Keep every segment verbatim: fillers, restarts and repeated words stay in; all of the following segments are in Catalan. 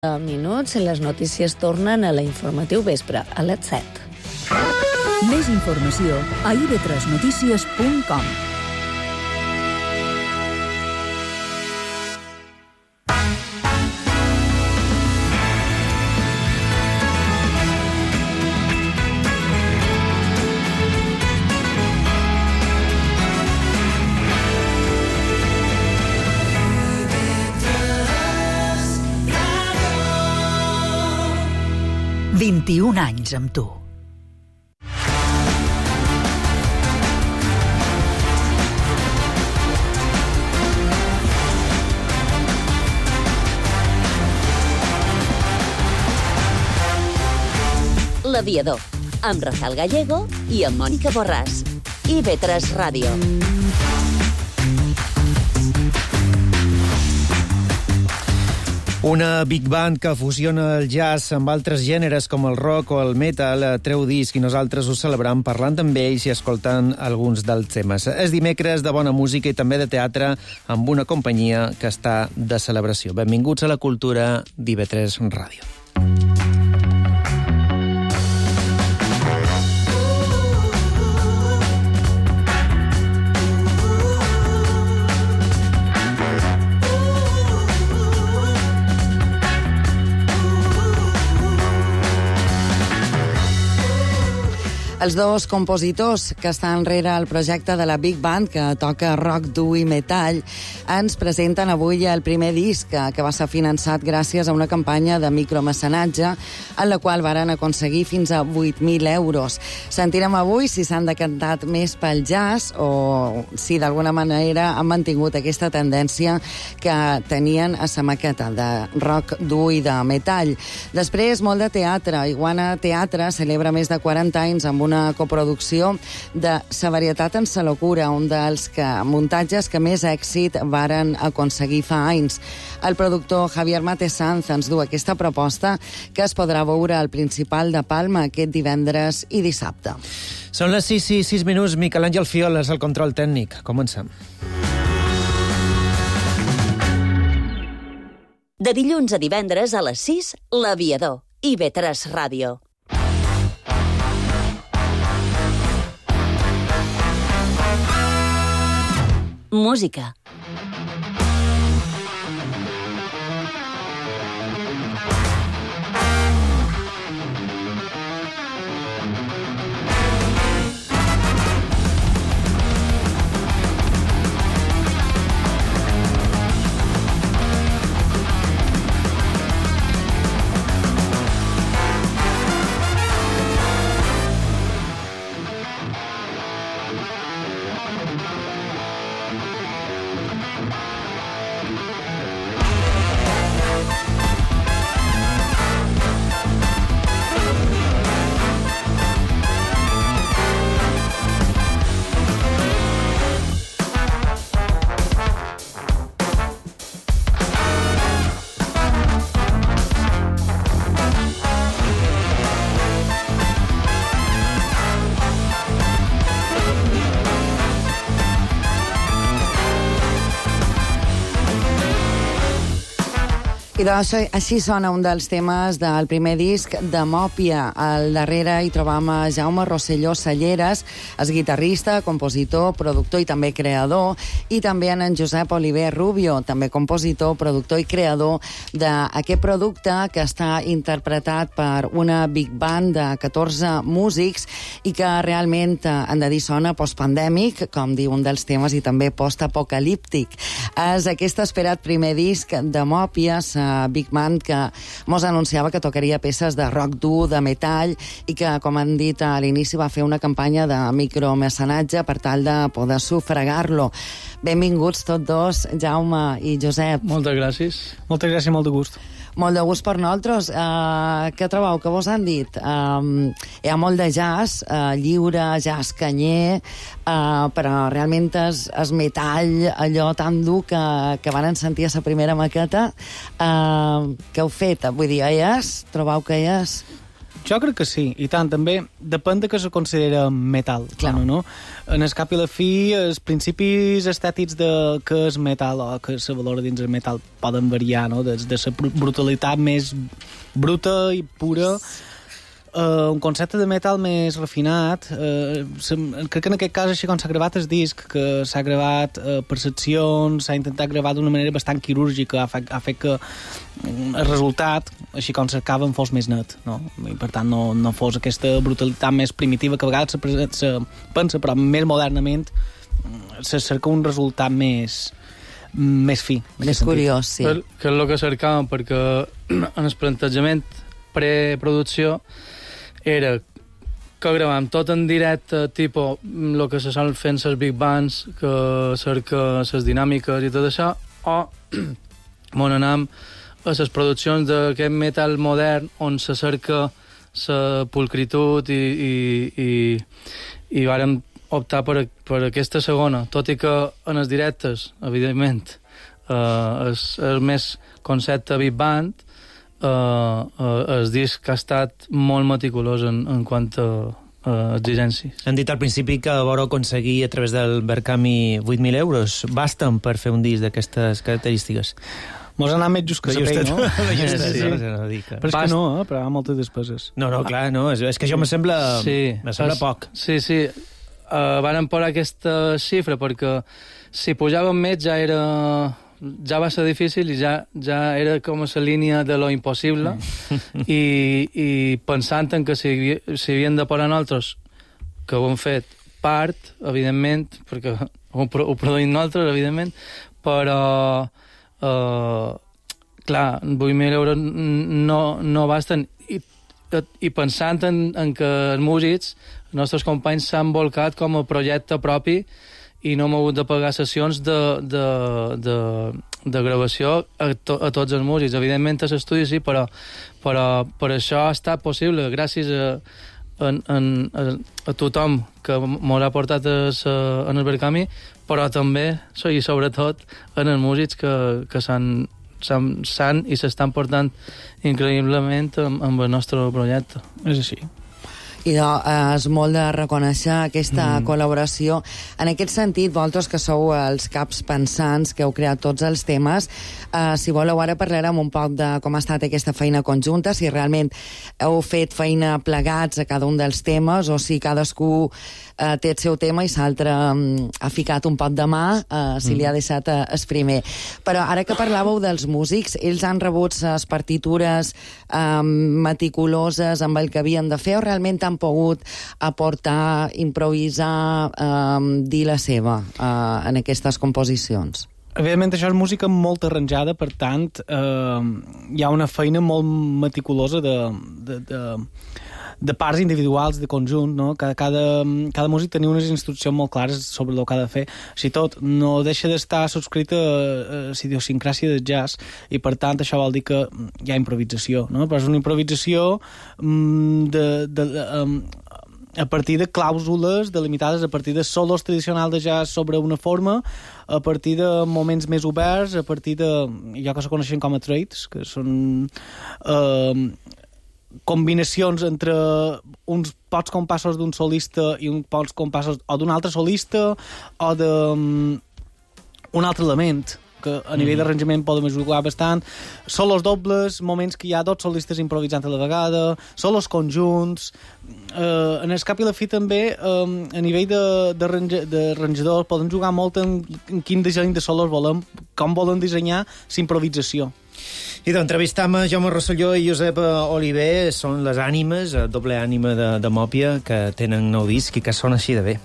minuts, les notícies tornen a la Informatiu Vespre, a les set. Més informació a i ve tres notícies punt com. vint-i-un anys amb tu. L'Aviador, amb Rafael Gallego i amb Mònica Borràs. i ve tres Ràdio. Una big band que fusiona el jazz amb altres gèneres com el rock o el metal treu disc i nosaltres ho celebrem parlant amb ells i escoltant alguns dels temes. És dimecres de bona música i també de teatre amb una companyia que està de celebració. Benvinguts a la cultura d'I ve tres Ràdio. Els dos compositors que estan rere el projecte de la Big Band, que toca rock dur i metall, ens presenten avui el primer disc que va ser finançat gràcies a una campanya de micromecenatge en la qual varen aconseguir fins a vuit mil euros. Sentirem avui si s'han decantat més pel jazz o si d'alguna manera han mantingut aquesta tendència que tenien a sa maqueta de rock dur i de metall. Després, molt de teatre. Iguana Teatre celebra més de quaranta anys amb una una coproducció de Sa varietat en sa locura, un dels que, muntatges que més èxit varen aconseguir fa anys. El productor Javier Matesanz ens du aquesta proposta que es podrà veure al Principal de Palma aquest divendres i dissabte. Són les sis i sis minuts. Miquel Àngel Fioles, el control tècnic. Comencem. De dilluns a divendres a les sis, L'Aviador, i ve tres Ràdio. Música. I doncs així sona un dels temes del primer disc de Mòpia. Al darrere hi trobam a Jaume Rosselló Salleres, és guitarrista, compositor, productor i també creador, i també en Josep Oliver Rubio, també compositor, productor i creador d'aquest producte que està interpretat per una big band de catorze músics i que realment, han de dir, sona postpandèmic, com diu un dels temes, i també postapocalíptic. És aquest esperat primer disc de Mòpia, Big Band, que mos anunciava que tocaria peces de rock dur, de metall, i que, com han dit a l'inici, va fer una campanya de micromecenatge per tal de poder sufragar-lo. Benvinguts tots dos, Jaume i Josep. Moltes gràcies. Moltes gràcies, molt de gust. Molt de gust per nosaltres. Uh, què trobeu? Què vos han dit? Um, hi ha molt de jazz, uh, lliure, jazz canyer, uh, però realment és, és metall, allò tan dur que, que van sentir a la primera maqueta. Uh, què heu fet? Vull dir, hi és? Trobeu que hi és? Jo crec que sí, i tant, també depèn de què se considera metal, Clar. no, no? En el cap i la fi, els principis estètics de què és metal o què se valora dins el metal poden variar, no? Des de la brutalitat més bruta i pura, Uh, un concepte de metal més refinat. Uh, crec que en aquest cas, així com s'ha gravat el disc, que s'ha gravat uh, per seccions, s'ha intentat gravar d'una manera bastant quirúrgica, ha fet, ha fet que el resultat, així com cercava, fos més net, no? I per tant no, no fos aquesta brutalitat més primitiva que a vegades se, se pensa, però més modernament se cerca un resultat més més fi. Més curiós, sí. Per, que és el que cercàvem, perquè en el plantejament preproducció era que gravàvem tot en directe, tipus el que se sol fent les big bands, que cerca les dinàmiques i tot això, o on anam a les produccions d'aquest metal modern on se cerca la pulcritud i, i, i, i vàrem optar per, per aquesta segona, tot i que en els directes, evidentment, eh, és, és més concepte big band. Uh, uh, el disc ha estat molt meticulós en, en quant a uh, exigències. Han dit al principi que vau aconseguir a través del Berkami vuit mil euros. Basten per fer un disc d'aquestes característiques? Mos ha anat més just que la pell, no? Sí, sí, sí. Però és que no, eh? Però hi ha moltes despeses. No, no, clar, no. És, és que jo me sembla, sí, me sembla es, poc. Sí, sí. Uh, vàrem posar aquesta xifra perquè si pujàvem més ja era... ja va ser difícil i ja, ja era com a la línia de lo impossible i, i pensant en que si, si havien de posar nosaltres, que ho hem fet part, evidentment, perquè ho, ho produïm nosaltres, evidentment, però eh, clar, vuit mil euros no, no basten i, i pensant en, en que els músics, els nostres companys s'han volcat com a projecte propi i no hem hagut de pagar sessions de, de, de, de gravació a, to, a tots els músics. Evidentment a l'estudi sí, però, però per això ha estat possible, gràcies a, a, a, a tothom que m'ho ha portat a, a, en el Berkami, però també, i sobretot, en els músics que, que s'han s'han i s'estan portant increïblement amb, amb el nostre projecte. És així. I de, eh, és molt de reconèixer aquesta mm. col·laboració. En aquest sentit, vosaltres que sou els caps pensants, que heu creat tots els temes, eh, si voleu ara parlarem un poc de com ha estat aquesta feina conjunta, si realment heu fet feina plegats a cada un dels temes o si cadascú eh, té el seu tema i l'altre eh, ha ficat un pot de mà, eh, si mm. li ha deixat eh, el primer. Però ara que parlàveu dels músics, ells han rebut les partitures eh, meticuloses amb el que havien de fer o realment han pogut aportar, improvisar, eh, dir la seva eh, en aquestes composicions? Evidentment, això és música molt arranjada, per tant, eh, hi ha una feina molt meticulosa de, de, de, de parts individuals, de conjunt, no? Cada, cada, cada músic tenia unes instruccions molt clares sobre el que ha de fer. Així tot, no deixa d'estar subscrita a la idiosincràsia del jazz i, per tant, això vol dir que hi ha improvisació, no? Però és una improvisació de... de, de um, a partir de clàusules delimitades, a partir de solos tradicionals de jazz sobre una forma, a partir de moments més oberts, a partir de allò que se coneixen com a trades, que són eh, combinacions entre uns pocs compassos d'un solista i uns pocs compassos o d'un altre solista o d'un um, altre element que a nivell mm. d'arranjament podem jugar bastant. Solos dobles, moments que hi ha dos solistes improvisant a la vegada, solos conjunts. Eh, en el cap i la fi també, eh, a nivell d'arranjadors, podem jugar molt en, en quin disseny de solos volem, com volen dissenyar l'improvisació. I d'entrevistam a Jaume Rosselló i Josep Oliver, són les ànimes, doble ànima de, de Mòpia, que tenen nou disc i que sona així de bé.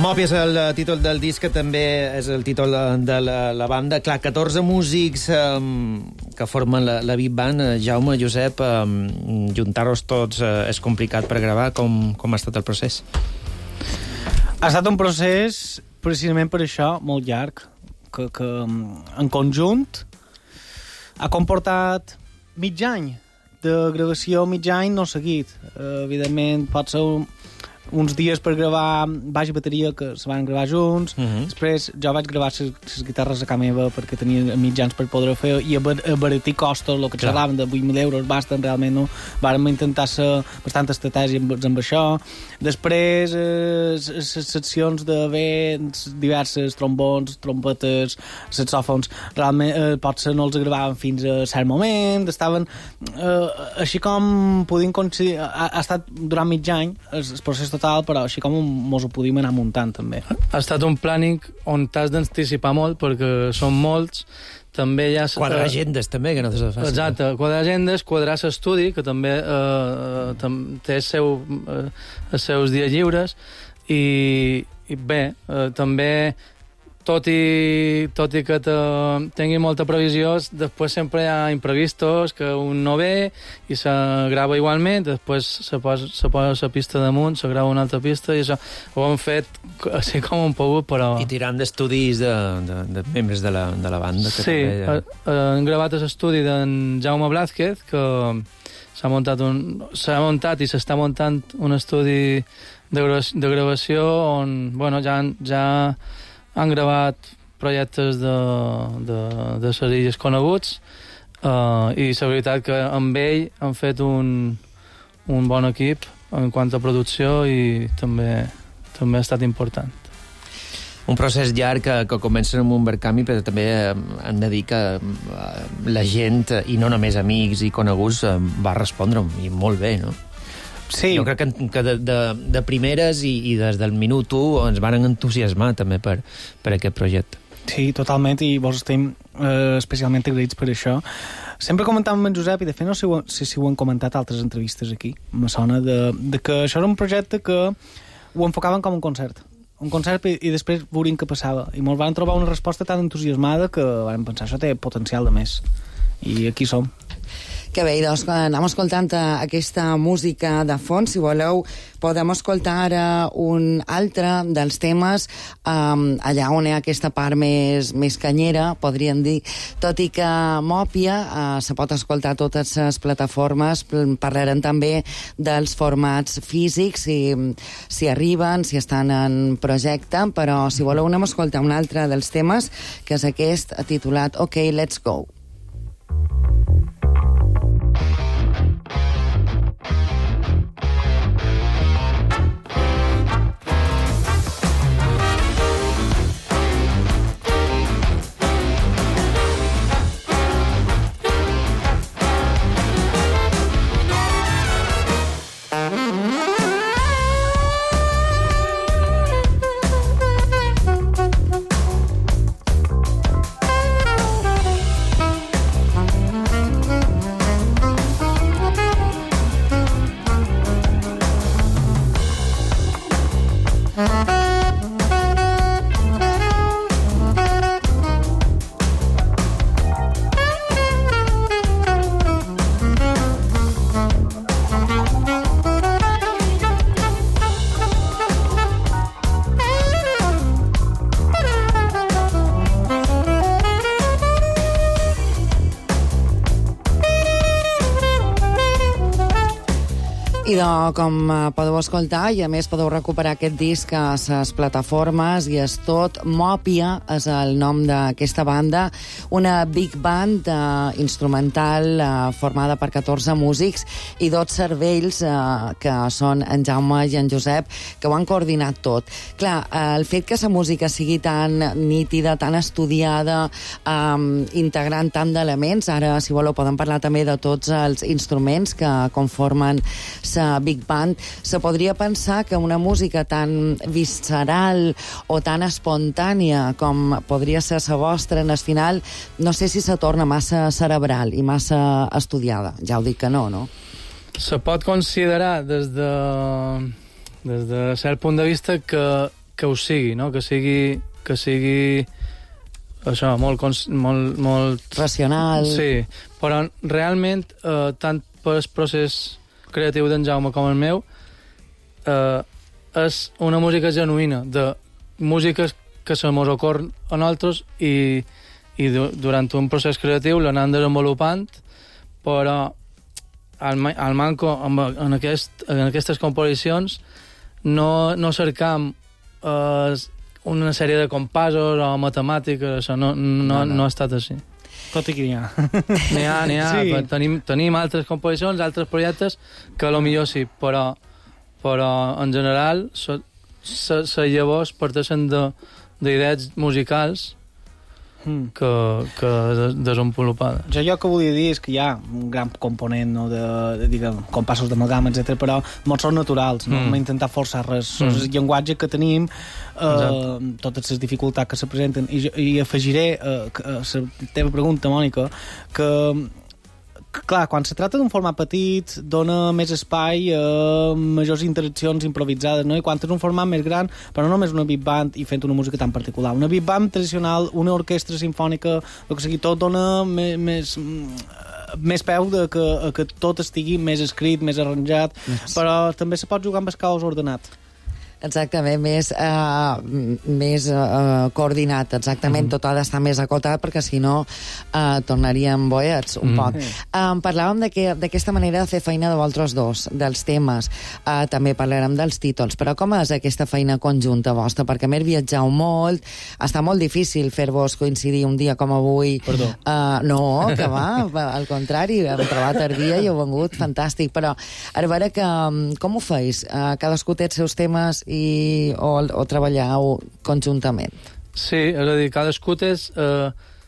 Mopi és el títol del disc, que també és el títol de la, la banda. Clar, catorze músics um, que formen la, la Big Band. Jaume, Josep, um, juntar-los tots uh, és complicat per gravar. Com, com ha estat el procés? Ha estat un procés, precisament per això, molt llarg, que, que en conjunt ha comportat mig any de gravació, mig any no seguit. Uh, evidentment, pot ser un, uns dies per gravar baix i bateria que se van gravar junts. Uh-huh. Després jo vaig gravar les guitarres a casa meva perquè tenia mitjans per poder fer i abaratir costos, el que xerraven de vuit mil euros basten realment, no? Vàrem intentar ser bastant estratègia amb, amb això. Després les eh, seccions de vents diverses, trombons, trompetes, saxòfons, realment eh, potser no els gravaven fins a cert moment, estaven eh, així com podíem coincidir, ha, ha estat durant mig any el, el procés total, però així com mos ho podíem anar muntant també. Ha estat un planning on t'has d'anticipar molt perquè són molts. També hi ha... Quadrar agendes, també, que no és fàcil. Exacte, quadrar agendes, quadrar l'estudi, que també eh, té el seu, eh, els seus dies lliures, i, i bé, eh, també, tot i, tot i que te, tingui molta previsió, després sempre hi ha imprevistos, que un no ve i se grava igualment, després se posa, se posa la pista damunt, se grava una altra pista, i això ho hem fet així com hem pogut, però... I tirant d'estudis de, de, de membres de la, de la banda. Que sí, també... eh, hem gravat l'estudi d'en Jaume Blázquez, que s'ha muntat, un, s'ha muntat i s'està muntant un estudi de, de gravació on, bueno, ja, ja han gravat projectes de, de, de les illes coneguts, uh, i la veritat que amb ell han fet un, un bon equip en quant a producció i també, també ha estat important. Un procés llarg que, que comença amb un Verkami, però també hem de dir que la gent, i no només amics i coneguts, va respondre i molt bé, no? Sí. Jo crec que, que de, de, de primeres i, i des del minut u ens van entusiasmar també per, per aquest projecte. Sí, totalment, i vos estem eh, especialment agraïts per això. Sempre comentàvem amb en Josep, i de fet no sé si ho, si, si ho han comentat altres entrevistes aquí, me sona, de, de que això era un projecte que ho enfocaven com un concert. Un concert i, i després veuríem què passava. I ens van trobar una resposta tan entusiasmada que vam pensar, això té potencial de més. I aquí som. Que bé, doncs anem escoltant aquesta música de fons. Si voleu, podem escoltar ara un altre dels temes um, allà on hi ha aquesta part més, més canyera, podríem dir. Tot i que Mòpia uh, se pot escoltar a totes les plataformes, parlarem també dels formats físics, si, si arriben, si estan en projecte, però si voleu anem a escoltar un altre dels temes, que és aquest titulat OK, Let's Go. I de, com podeu escoltar, i a més podeu recuperar aquest disc a les plataformes, i és tot. Mòpia és el nom d'aquesta banda, una big band eh, instrumental eh, formada per catorze músics i dos cervells eh, que són en Jaume i en Josep, que ho han coordinat tot. Clar, eh, el fet que la música sigui tan nítida, tan estudiada, eh, integrant tant d'elements, ara, si voleu, podem parlar també de tots els instruments que conformen la big band, se podria pensar que una música tan visceral o tan espontània com podria ser la vostra en el final, no sé si se torna massa cerebral i massa estudiada. Ja ho dic que no, no? Se pot considerar des de, des de cert punt de vista que que ho sigui, no? Que sigui, que sigui això, molt, cons- molt, molt... Racional. Sí, però realment, eh, tant pel procés creatiu d'en Jaume com el meu, eh, és una música genuïna, de músiques que se mos ocorren a nosaltres i, i du durant un procés creatiu l'anem desenvolupant, però al, ma al manco en, en, aquest, en aquestes composicions no, no cercam eh, una sèrie de compassos o matemàtiques, això no, no, no, no. no ha estat així. Tot i que n'hi ha. N'hi ha, n'hi ha. Sí. Tenim, tenim altres composicions, altres projectes, que a lo millor sí, però, però en general les llavors parteixen d'idees musicals mm. que, que desenvolupades. Jo allò que volia dir és que hi ha un gran component, no, de, de diguem, compassos d'amalgama, etcètera, però molts són naturals, no? Mm. Hem intentat forçar res. Mm. El llenguatge que tenim, eh, totes les dificultats que se presenten, i, i afegiré eh, a la teva pregunta, Mònica, que clar, quan se tracta d'un format petit dona més espai a majors interaccions improvisades, no? I quan és un format més gran, però no només una big band i fent una música tan particular. Una big band tradicional, una orquestra sinfònica, el que sigui, tot dona més, més, més peu de que, que tot estigui més escrit, més arranjat, yes. Però també se pot jugar amb el caos ordenat. Exactament, més, uh, més uh, coordinat, exactament, mm-hmm. Tot ha d'estar més acotat perquè si no uh, tornaríem boiets un mm. poc. Um, parlàvem d'aquesta manera de fer feina de vosaltres dos, dels temes, uh, també parlarem dels títols, però com és aquesta feina conjunta vostra? Perquè a més viatjau molt, està molt difícil fer-vos coincidir un dia com avui. Perdó. Uh, no, que va, al contrari, hem trobat el dia i heu vengut fantàstic, però a veure que, com ho feis? Uh, cadascú té els seus temes i, o, o treballeu conjuntament? Sí, és a dir, cadascú té eh,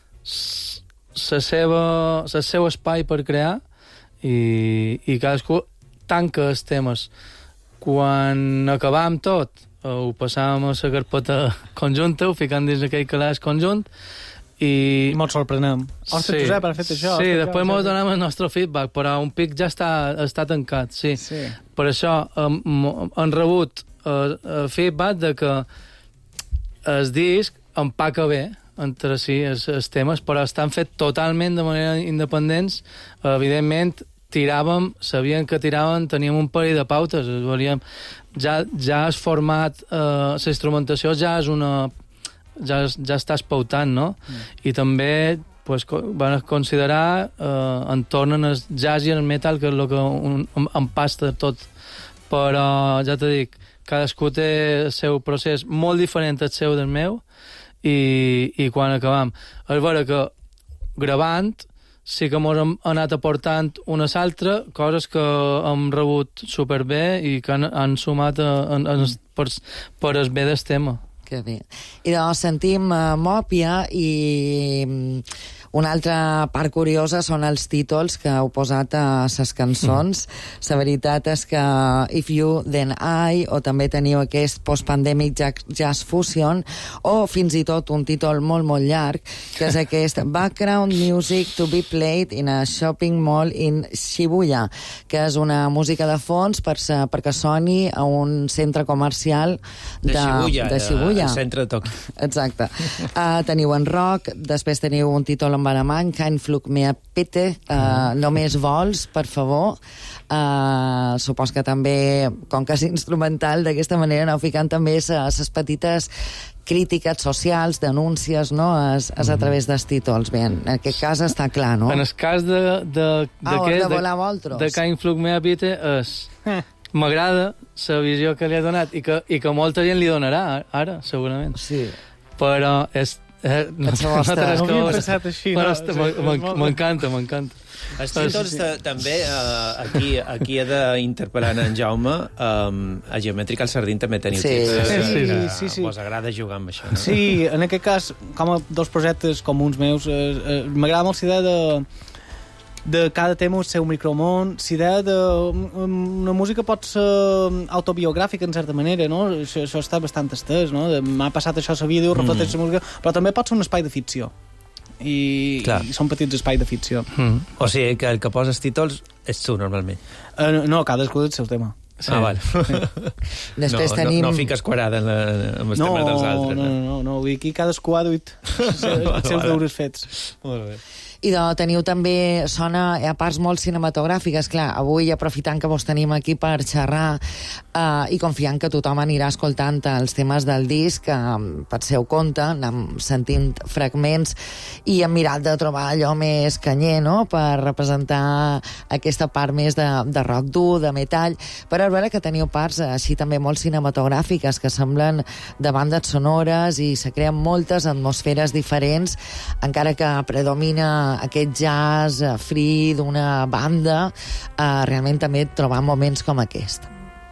el seu espai per crear i, i cadascú tanca els temes. Quan acabàvem tot, eh, ho passàvem a la carpeta conjunta, ho ficàvem dins aquell calaix conjunt i... I mos sorprenem. Ostres, sí, Josep, has fet això. Sí, després mos donem el nostre feedback, però un pic ja està, està tancat, sí. sí. Per això hem, hem rebut Uh, uh, feedback de que el disc empaca bé entre si els, els temes, però estan fet totalment de manera independents. Uh, evidentment, tiràvem, sabíem que tiràvem, teníem un parell de pautes, volíem, ja, ja has format, uh, la instrumentació ja és una... ja, ja estàs pautant, no? Mm. I també pues, van considerar uh, entorn en el jazz i el metal, que és el que un, empasta tot. Però, ja t'ho dic, cadascú té el seu procés molt diferent al seu del meu i, i quan acabam és vera que gravant sí que ens hem anat aportant una a l'altra coses que hem rebut superbé i que han, han sumat a, a, a, per, per el bé del tema. Que bé. I doncs sentim uh, Mòpia i una altra part curiosa són els títols que heu posat a ses cançons. Mm. La veritat és que If You, Then I, o també teniu aquest Post-Pandemic Jazz Fusion, o fins i tot un títol molt, molt llarg, que és aquest Background Music to be Played in a Shopping Mall in Shibuya, que és una música de fons per sa, perquè soni a un centre comercial de, de Shibuya, de Shibuya. El centre de Tòquio. Exacte. Uh, teniu en rock, després teniu un títol en alemany, Kein Flug mehr bitte, uh, només vols, per favor. Uh, supos que també, com que és instrumental, d'aquesta manera aneu ficant també les petites crítiques socials, denúncies, no? Es, es a través dels títols. Bé, en aquest cas està clar, no? En el cas de... de, de, ah, de volar voltros. De Kein Flug mehr bitte és... Eh. M'agrada la visió que li ha donat i que, i que molta gent li donarà ara, segurament. Sí. Però és... Eh, no, no, no havia pensat així. M'encanta, m'encanta. Els títols sí, sí. també, uh, aquí, aquí he d'interpel·lar en Jaume, um, a Geometrical Sardine també teniu sí. títols. Sí, sí, que sí, sí. Vos agrada jugar amb això, no? Sí, en aquest cas, com a dos projectes comuns meus, eh, eh, m'agrada molt la idea de de cada tema el seu micromón, la idea de una música pot ser autobiogràfica en certa manera, no? Això, això està bastant estès, no? M'ha passat això a la vida, reflecteix mm. la música, però també pot ser un espai de ficció. I, i són petits espais de ficció. Mm. O sigui que el que poses títols és tu, normalment. Uh, no, cadascú del seu tema. Sí. Ah, val. Després no, tenim... No, no fiques quadrada en, la, en els no, temes dels altres. No, no, no, no, vull dir, aquí cadascú ha duit els seus deures fets. Molt bé. I de, teniu també, sona a parts molt cinematogràfiques, clar, avui aprofitant que vos tenim aquí per xerrar eh, i confiant que tothom anirà escoltant els temes del disc, eh, per seu compte, anem sentint fragments i hem mirat de trobar allò més canyer, no?, per representar aquesta part més de, de rock dur, de metall, però és vera que teniu parts així també molt cinematogràfiques que semblen de bandes sonores i se creen moltes atmosferes diferents, encara que predomina aquest jazz free d'una banda, eh, realment també trobant moments com aquest.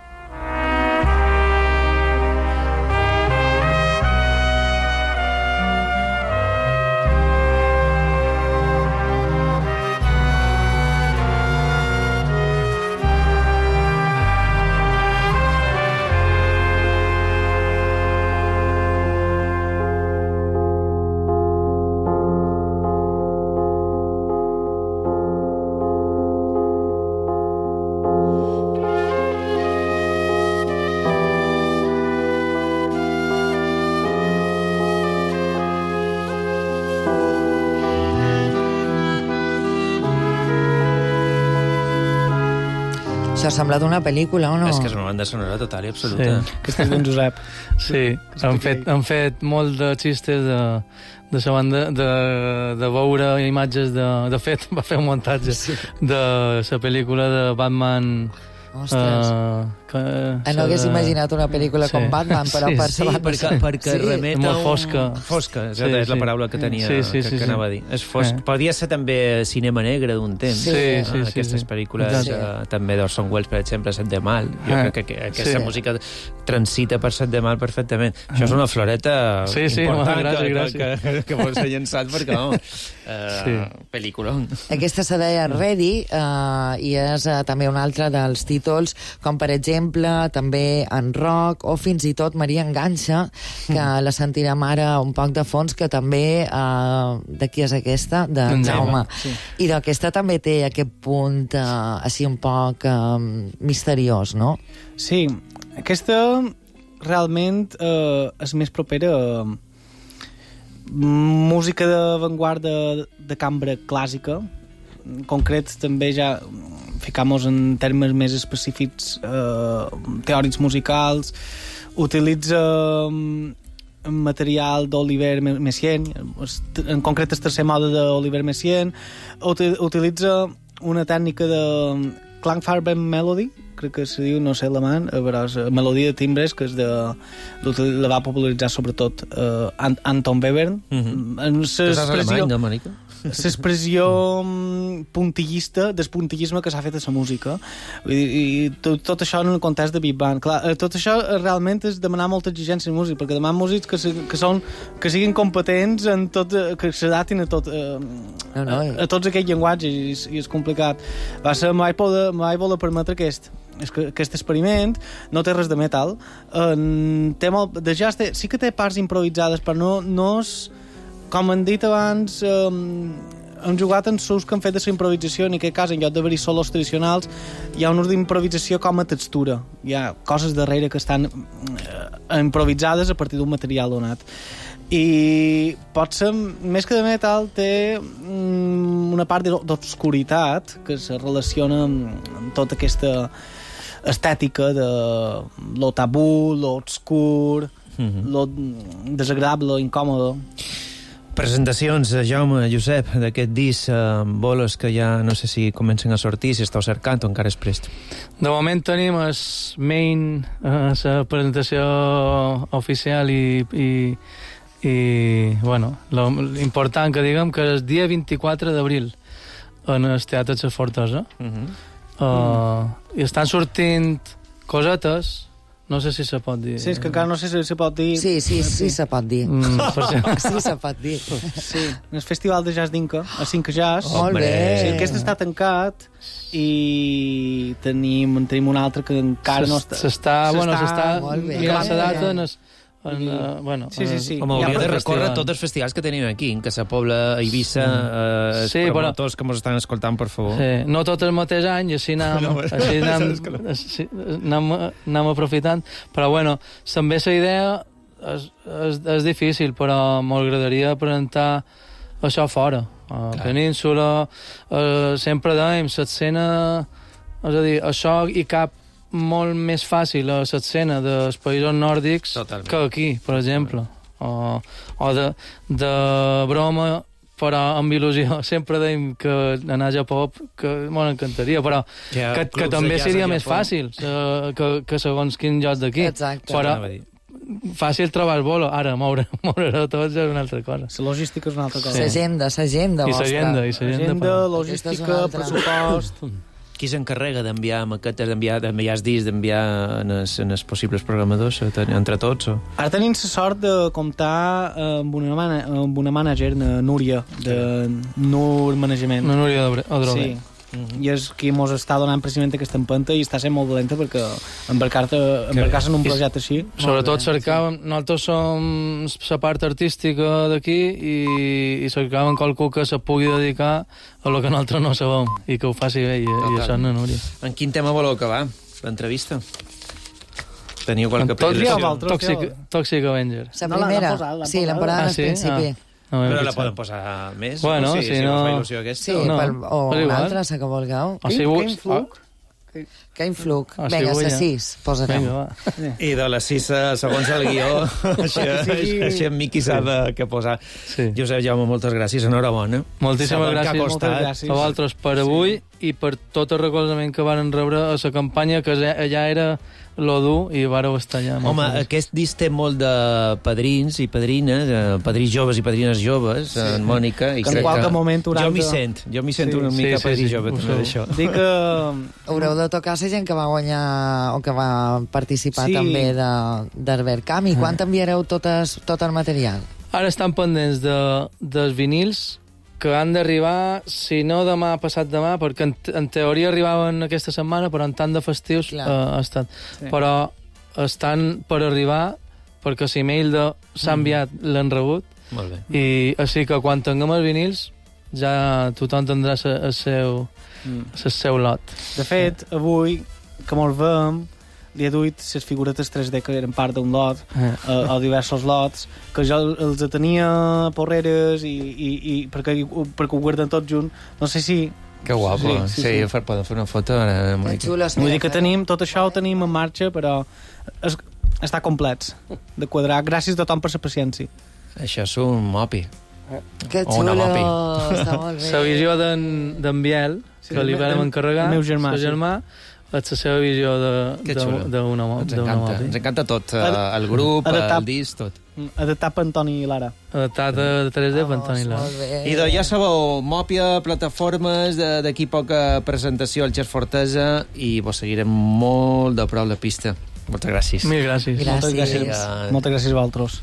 Això sembla d'una pel·lícula, o no? És que és una banda sonora total i absoluta. Sí. Aquesta és d'en Josep. Sí, han fet, han fet molt de xistes de, de la banda, de, de veure imatges de... De fet, va fer un muntatge sí. de la pel·lícula de Batman... Ostres. Uh, que, eh, no hagués de... imaginat una pel·lícula sí. com Batman, però sí, per sí, perquè, perquè sí. remet a un... fosca. Fosca, sí, és sí. la paraula que tenia, sí, sí, sí, que, que anava a dir. És fosc. Eh. Podria ser també cinema negre d'un temps. Sí, sí, sí, ah, aquestes sí. pel·lícules, sí. uh, també d'Orson Welles, per exemple, Set de Mal. Jo eh. crec que, que aquesta sí. música transita per Set de Mal perfectament. Ah. Això és una floreta sí, sí, important gràcies, que, gràcies. que, que, que vos he llençat perquè, no, uh, sí. pel·lícula. Aquesta se deia Ready uh, i és uh, també un altre dels títols, com per exemple també en rock o fins i tot Maria Enganxa, que la sentirem ara un poc de fons, que també uh, de qui és aquesta? De Jaume. Sí. I d'aquesta també té aquest punt uh, així un poc uh, misteriós, no? Sí, aquesta realment uh, és més propera a música d'avantguarda de cambra clàssica. En concret també ja ficamos en termes més específics eh, teòrics musicals, utilitza material d'Oliver Messiaen, en concret el tercer mode d'Oliver Messiaen, utilitza una tècnica de Klangfarben Melody, crec que se diu, no sé alemany, però és melodia de timbres, que és de, la va popularitzar sobretot uh, Anton Webern. Mm-hmm. Tu saps alemany, no, Mònica? L'expressió puntillista, del puntillisme que s'ha fet a la música. I, i tot, tot això en el context de Big Band. Clar, tot això realment és demanar molta exigència en música, perquè demanar músics que, que, són, que siguin competents en tot, que s'adaptin a, tot, a, no, no, a, a tots aquests llenguatges, i, i és complicat. Va ser, mai poder, mai voler permetre aquest és que aquest experiment no té res de metal. En, té molt, de jazz té, sí que té parts improvisades, però no, no és, com han dit abans, um, hem jugat en sus que han fet de la improvisació, en aquest cas, en lloc d'haver-hi solos tradicionals, hi ha un ús d'improvisació com a textura. Hi ha coses darrere que estan uh, improvisades a partir d'un material donat. I potser, més que de metal, té um, una part d'obscuritat que se relaciona amb, amb tota aquesta estètica de lo tabú, lo obscur, mm-hmm. lo desagradable, lo incòmode. Presentacions, Jaume, Josep, d'aquest disc amb eh, bolos que ja no sé si comencen a sortir, si estàu cercant o encara és prest. De moment tenim el main, eh, la presentació oficial i, i, i bueno, l'important que diguem que és el dia vint-i-quatre d'abril en el Teatre de Fortosa. Uh-huh. Uh, mm. I estan sortint cosetes, no sé si se pot dir. Sí, és que encara no sé si se pot dir. Sí, sí, sí, se pot dir. Mm, sí, se pot dir. Sí, en el Festival de Jazz d'Inca, a Cinca Jazz. Oh, molt bé. Sí, aquest està tancat i tenim, tenim un altre que encara no està... S'està, bueno, s'està mirant la data en el, En, uh, bueno, Sí, sí, sí. Home, Hi ha hauria de per- recórrer festival. tots els festivals que tenim aquí, que la Pobla, Eivissa, eh, Sí, els però- promotors que ens estan escoltant, per favor. Sí, no tot el mateix any, i així anem, No, així anem, és que no. així anem, anem aprofitant. Però, bueno, també la idea és, és, és difícil, però m'agradaria presentar això fora. A la península, eh, sempre dèiem, l'escena... És a dir, això hi cap molt més fàcil a l'escena dels països nòrdics Totalment. que aquí, per exemple. O, o de, de broma, però amb il·lusió. Sempre dèiem que anar a Japó, que m'encantaria, però Hi ha que, clubs que de també jazz a seria més Japó. fàcil eh, que, que segons quin lloc d'aquí. Exacte. Però Anava a dir. fàcil trobar el bolo. Ara, moure, moure tots és una altra cosa. La logística és una altra cosa. L'agenda, l'agenda I vostra. l'agenda, i l'agenda. Agenda, però- Aquesta és logística, una altra. pressupost... Qui s'encarrega d'enviar maquetes, d'enviar d'enviar els discs, d'enviar en els, en els possibles programadors, eh, entre tots? O... Ara tenim la sort de comptar amb una, mana, amb una mànager, na Núria, de Nur Management. No Núria Odroguer. Sí. I és qui mos està donant precisament aquesta empenta i està sent molt valenta perquè embarcar-te embarcar-se en un I- projecte així... Sobretot molt bé. cercàvem, nosaltres som la part artística d'aquí i, i cercàvem qualcú que se pugui dedicar a lo que nosaltres no sabem i que ho faci bé, i, i això és na Núria. En quin tema voleu acabar, l'entrevista? Teniu qualque Tot, Trieu altres, Toxic, trieu. Toxic Avenger. La No, l'han primera, posat, l'han sí, posat. l'han posat Ah, al sí? principi. Ah. No m'he Però la fixat. poden posar més? Bueno, o si si no- us fa il·lusió aquesta. Sí, No, per, o és una igual. altra, la que vulgueu. O si Quin- vos- quin fluc? Que influc. Ah, Vinga, sí, la ja. sis, posarem. Vinga, va. I de les sis, eh, segons el guió, així, sigui- així en Miqui s'ha de que posar. Sí. Josep Jaume, moltes gràcies, enhorabona. Moltíssimes Sabem que ha gràcies. costat. Moltes gràcies. A vosaltres per avui i per tot el recolzament que varen rebre a la campanya, que ja, ja era lo dur i vareu estar allà. molt Home, feliços. aquest disc té molt de padrins i padrines, eh, padrins joves i padrines joves, sí. En Mònica. I Que en crec qualque moment hauran Jo m'hi de- sent, jo m'hi sento Sí, una mica sí, sí, padrí sí, jove, ho també, sou. d'això. Dic que... Haureu de tocar la gent que va guanyar o que va participar Sí. també de, d'Herbercam. I quan enviareu totes, tot el material? Ara estan pendents de, dels vinils que han d'arribar, si no demà, passat demà, perquè en, en teoria arribaven aquesta setmana, però en tant de festius eh, Clar. ha estat. Sí. Però estan per arribar, perquè l'email de s'ha enviat l'han rebut, Molt bé. i així que quan tinguem els vinils ja tothom tindrà el seu, el seu lot. De fet, avui, que mos veiem, li he duit les figuretes tres D que eren part d'un lot, Eh. eh, o diversos lots, que jo els tenia porreres i, i, i perquè, perquè ho guarden tots junts. No sé si... Que guapo. Sí, Sí, sí, sí, sí. poden fer una foto ara, Que Mònica. xulo, Vull dir que espera, tenim, tot això ho tenim en marxa, però es, està complets de quadrar. Gràcies a tothom per la paciència. Això és un mopi. Que O una xulo, mopi. està molt bé. La visió d'en d'en Biel, Sí, que li el- vam el- encarregar, el meu germà, el sí. germà, és la seva visió de- Que de- xulo. d'una mo- Ens d'una encanta, mopi. ens encanta tot, eh, Ad- el grup, adaptat. el disc, tot. Adaptat per Antoni i Lara. Adaptat a tres D per Antoni Lara. Molt bé. I doncs ja sabeu, Mòpia, plataformes, de- d'aquí poca presentació al Gers Fortesa i vos seguirem molt de prop la pista. Moltes gràcies. Mil gràcies. Gràcies. Moltes gràcies. Vinga. Moltes gràcies a vosaltres.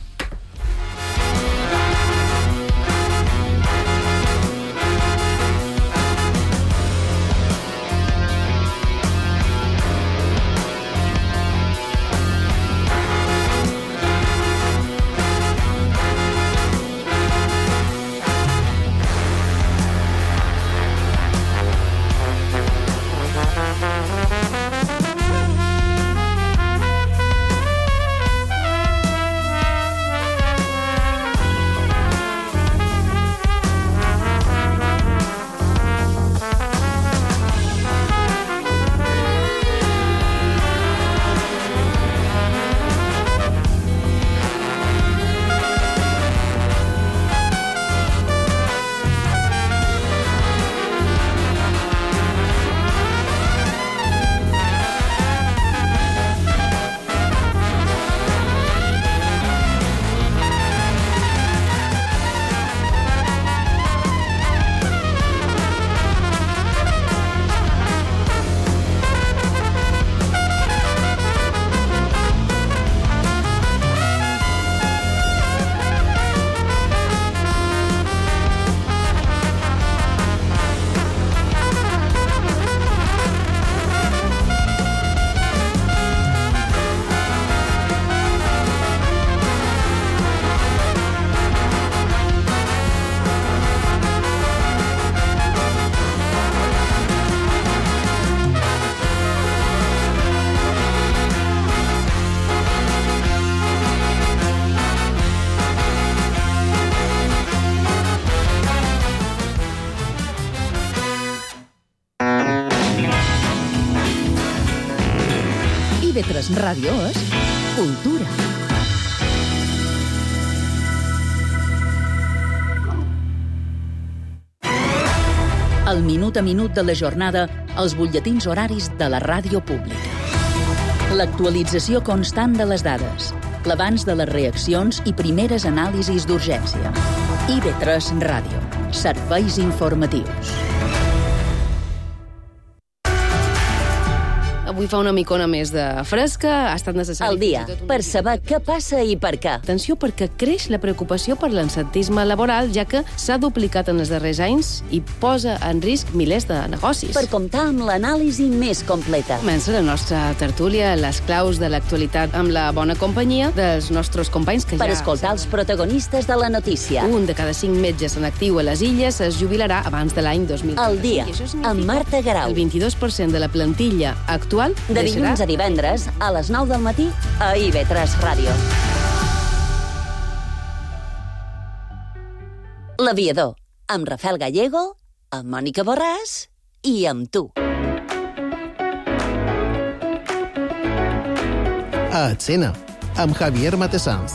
I V tres Ràdio és cultura. El minut a minut de la jornada, els butlletins horaris de la ràdio pública. L'actualització constant de les dades, l'abans de les reaccions i primeres anàlisis d'urgència. I V tres Ràdio. Serveis informatius. Avui fa una micona més de fresca, ha estat necessari... El dia, per saber què passa i per què. Atenció, perquè creix la preocupació per l'absentisme laboral, ja que s'ha duplicat en els darrers anys i posa en risc milers de negocis. Per comptar amb l'anàlisi més completa. Comença la nostra tertúlia, les claus de l'actualitat amb la bona companyia dels nostres companys que per ja... Per escoltar els protagonistes de la notícia. Un de cada cinc metges en actiu a les Illes es jubilarà abans de l'any dos mil trenta. El dia, amb Marta Garau. El vint-i-dos per cent de la plantilla actual de dilluns a divendres, a les nou del matí, a I V tres Ràdio. L'Aviador, amb Rafael Gallego, amb Mònica Borràs i amb tu. A Escena, amb Javier Matessans.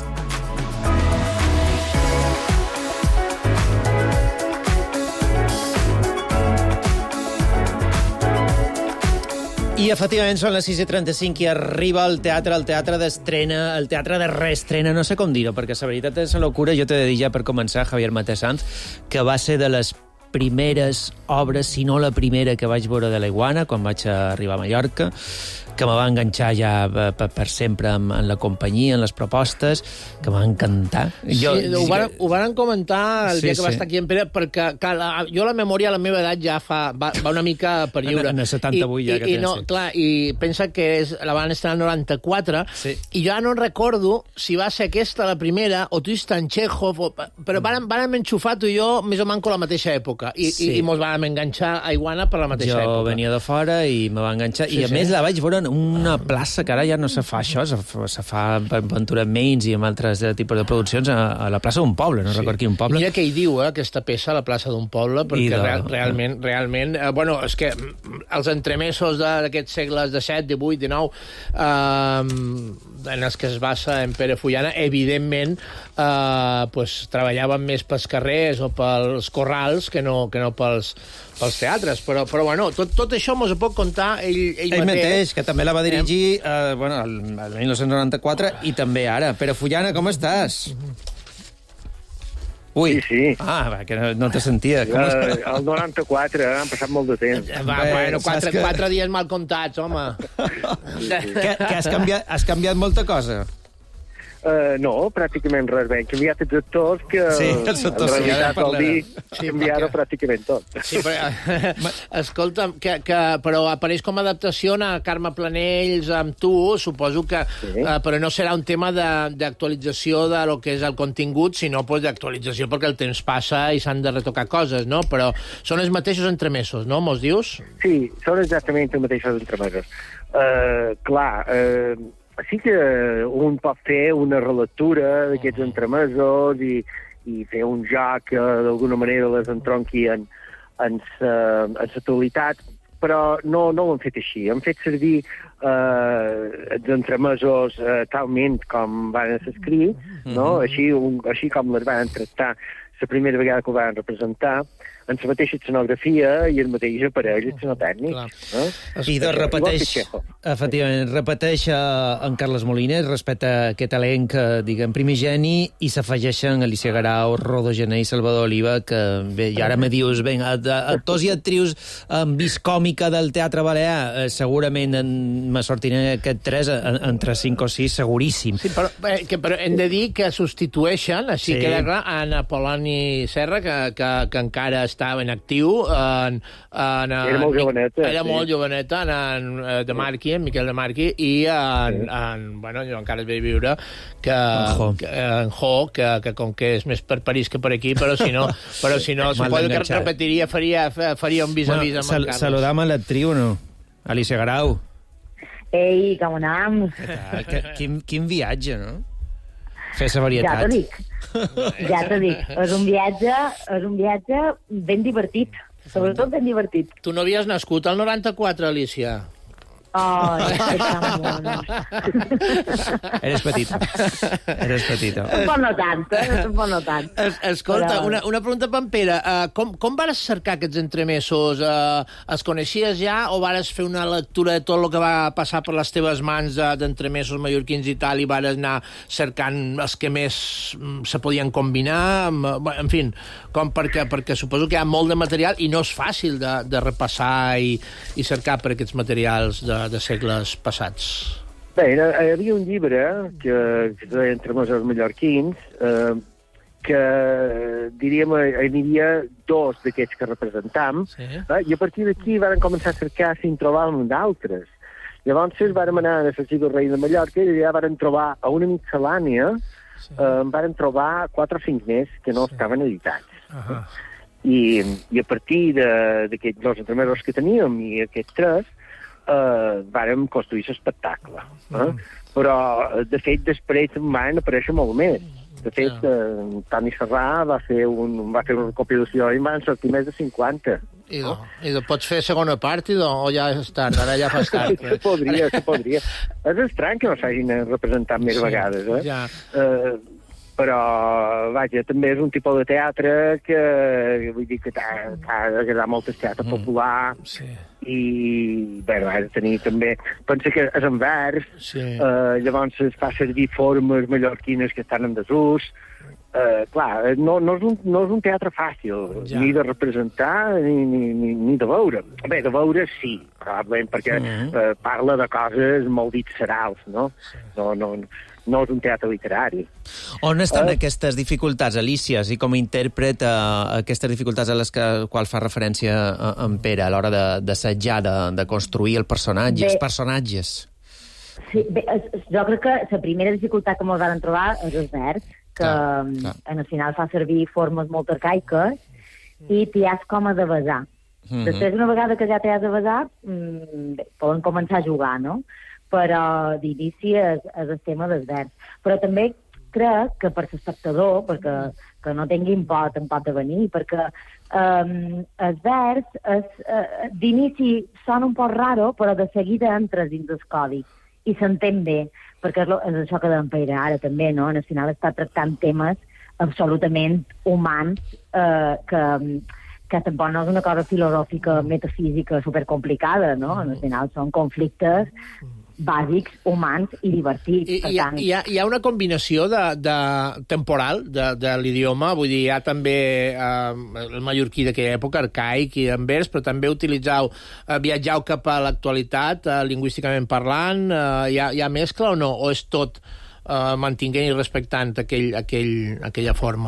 I efectivament són les sis i trenta-cinc i arriba al teatre, el teatre d'estrena, el teatre de reestrena, no sé com dir-ho, perquè la veritat és una locura. Jo t'he de dir ja per començar, Javier Matessans, que va ser de les primeres obres, si no la primera que vaig veure de la Iguana, quan vaig arribar a Mallorca, que me va enganxar ja per, per sempre en, en la companyia, en les propostes, que m'ha encantat. Jo, sí, ho, van, ho van comentar el sí, dia que sí. va estar aquí en Pere, perquè que la, jo la memòria a la meva edat ja fa, va, va una mica per lliure. En el setanta-vuit I, ja i, que i, no, tens. clar, I pensa que és, la van estrenar el noranta-quatre, sí. I jo no recordo si va ser aquesta la primera, o Tristan Txékhov, o, però vàrem, vàrem enxufar tu i jo més o menys a la mateixa època, i, sí. i, i mos vàrem enganxar a Iguana per la mateixa jo època. Jo venia de fora i me va enganxar, sí, i a sí. més la vaig veure en una plaça que ara ja no se fa això, se fa, se fa per Ventura Mains i amb altres tipus de produccions a, a la plaça d'un poble, no sí. recordo quin poble. Mira què hi diu, eh, aquesta peça a la plaça d'un poble, perquè de... real, realment, realment eh, bueno, és que els entremesos d'aquests segles de set, divuit, dinou, eh, en els que es basa en Pere Fullana, evidentment eh, pues, treballaven més pels carrers o pels corrals que no, que no pels, pels teatres, però, però bueno, tot, tot això mos ho pot contar ell, ell, ell mateix. mateix, que també la va dirigir eh, bueno, el, el dinou noranta-quatre i també ara. Pere Fullana, com estàs? Ui. Sí, sí. Ah, va, que no, no te sentia. Com uh, el noranta-quatre, eh? Han passat molt de temps. Va, Bé, bueno, quatre, que... quatre dies mal comptats, home. Sí, sí. que, que has canviat, has canviat molta cosa? Uh, no, pràcticament res. Ben canviat els actors, que sí, els actors, en realitat vol dir sí, canviar perquè... pràcticament tot. Sí, però, escolta, que, que, però apareix com a adaptació a Carme Planells amb tu, suposo que... Sí. Uh, però no serà un tema d'actualització de, de lo que és el contingut, sinó pues, d'actualització perquè el temps passa i s'han de retocar coses, no? Però són els mateixos entremesos, no? Mos dius? Sí, són exactament els mateixos entremesos. Uh, clar, uh, sí que un pot fer una relectura d'aquests entremesos i, i fer un joc que d'alguna manera les entronqui en, en l'actualitat, però no, no ho hem fet així. Hem fet servir eh, els entremesos eh, talment com van escrit, no? així, un, així com les van tractar la primera vegada que ho van representar, en la mateixa escenografia i el mateix aparell escenotècnic. Eh? I de repeteix, efectivament, repeteix en Carles Molines respecte a aquest elenc, diguem, primigeni, i s'afegeixen Alicia Garau, Rodo Gené i Salvador Oliva, que bé, i ara me dius, ben, actors i actrius amb vis còmica del Teatre Balear, eh, segurament en, me sortiré aquest tres, en, entre cinc o sis, seguríssim. Sí, però, eh, que, però hem de dir que substitueixen, així sí. queda clar, en Apol·loni Serra, que, que, que encara estava en actiu. En, en, era molt joveneta. Era sí. molt joveneta, en, en De Marqui, en Miquel De Marqui, i en, sí. en bueno, jo encara es vaig viure, que, que, en Jo, que, que com que és més per París que per aquí, però si no, però si no suposo que repetiria, faria, faria un vis-a-vis bueno, amb sal, en Carles. Saludam a l'actriu, no? Alicia Garau. Ei, com anam? Quin, quin viatge, no? Fer la varietat. Ja t'ho dic. Ja t'ho dic. És un viatge, és un viatge ben divertit. Sobretot ben divertit. Tu no havies nascut al noranta-quatre, Alicia? Oh, és tan bona. Eres petita. Eres petita. Bon no tant, eh? Bon no tant. Es, escolta, Però... una, una pregunta per en Pere. Uh, com, com vares cercar aquests entremesos? Uh, els coneixies ja o vares fer una lectura de tot el que va passar per les teves mans d'entremesos mallorquins i tal, i vares anar cercant els que més mm, se podien combinar? En fi, com perquè, perquè suposo que hi ha molt de material i no és fàcil de, de repassar i, i cercar per aquests materials de, de segles passats. Bé, hi havia un llibre que, que es deia Entremesos mallorquins, eh, que, diríem, hi havia dos d'aquests que representam, sí. eh, i a partir d'aquí van començar a cercar si en trobàvem d'altres. Llavors vam anar a l'Arxiu del Rei de Mallorca i allà vam trobar a una miscel·lània, sí. eh, vam trobar quatre o cinc més que no sí. estaven editats. Uh -huh. I, I a partir d'aquests dos entremesos que teníem i aquests tres, Uh, vàrem construir l'espectacle. Eh? Mm. Però, de fet, després van aparèixer molt més. De fet, yeah. uh, Toni Serrà va fer, un, va fer una recopilació i van sortir més de cinquanta. I, do, i do, pots fer segona part i do, o ja és tard? Ara ja fas tard. Se podria, se podria. És estrany que no s'hagin representat més sí, vegades. Eh? Ja. Uh, però, vaja, també és un tipus de teatre que, vull dir, que t'ha agradat molt el teatre mm. popular, sí. i, bé, ha de tenir també... Pensa que és en vers, sí. eh, llavors es fa servir formes mallorquines que estan en desús. Eh, clar, no, no, és un, no és un teatre fàcil, ja. ni de representar ni, ni, ni, ni de veure. Bé, de veure sí, probablement, perquè mm. eh, parla de coses molt viscerals, no? Sí. No, no, no és un teatre literari. On estan eh? aquestes dificultats, Alicia, i com a intèrpret uh, aquestes dificultats a les que, quals fa referència uh, en Pere a l'hora d'assajar, de, de, de construir el personatge, bé, els personatges? Sí, bé, jo crec que la primera dificultat que ens van trobar és el vers, que clar, clar. en el final fa servir formes molt arcaiques i t'hi has com a de basar. Mm-hmm. Després, una vegada que ja t'hi has de basar, mmm, bé, poden començar a jugar, no? Però d'inici és, és el tema dels vers. Però també crec que per l'espectador, perquè que no tinguin por tampoc de venir, perquè um, el vers uh, d'inici sona un poc raro, però de seguida entres dins el codi i s'entén bé, perquè és, lo, és això que dèiem Pere ara també, no? Al final està tractant temes absolutament humans eh, que, que tampoc no és una cosa filosòfica, metafísica, supercomplicada, no? Al final són conflictes bàsics, humans i divertits. I, per hi, ha, tant... hi, ha, hi ha una combinació de, de temporal de, de l'idioma, vull dir, hi ha també eh, el mallorquí d'aquella època, arcaic i en vers, però també utilitzau, eh, viatjau cap a l'actualitat, eh, lingüísticament parlant, eh, hi, ha, hi ha mescla o no? O és tot eh, mantinguent i respectant aquell, aquell, aquella forma?